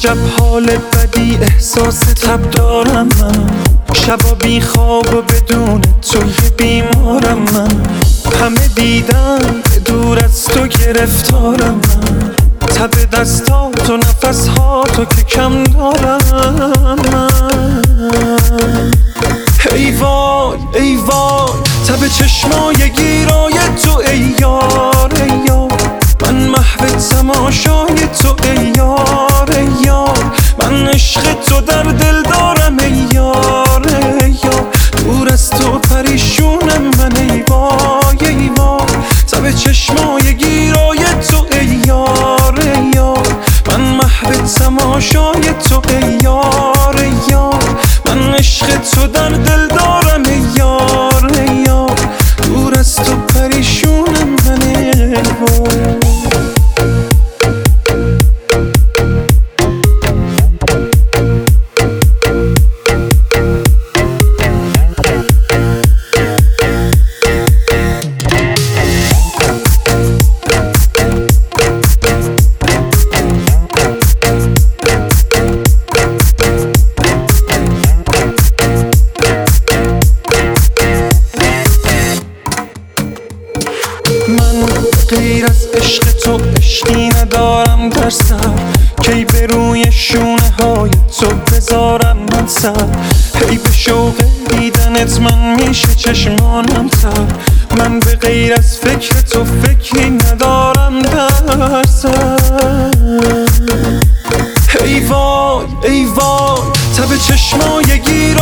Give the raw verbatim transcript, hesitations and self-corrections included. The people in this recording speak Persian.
عجب حال بدی احساس تب دارم من، شبا بی خواب و بدون توی بیمارم من. همه دیدن دور از تو گرفتارم من، تب دستات و نفسهاتو که کم دارم من. ای وای ای وای تب چشمای گیرای تو ای یار ای یار، من محو تماشای تو ای یار ای یار، من عشق تو در دل دارم ای یار ای یار، دور از تو پریشونم من ای وای ای وای، تب چشمای گیرای تو ای یار ای یار، من محو تماشای تو ای یار ای یار، من عشق تو در دل دارم ای یار ای یار، دور از تو پریشونم من ای وای. من غیر از عشق تو عشقی ندارم در سر، کی به روی شونه های تو بذارم من سر، هی به شوق دیدنت من میشه چشمانم تر، من به غیر از فکر تو فکری ندارم در سر. ای وای ای وای تب چشمای گیر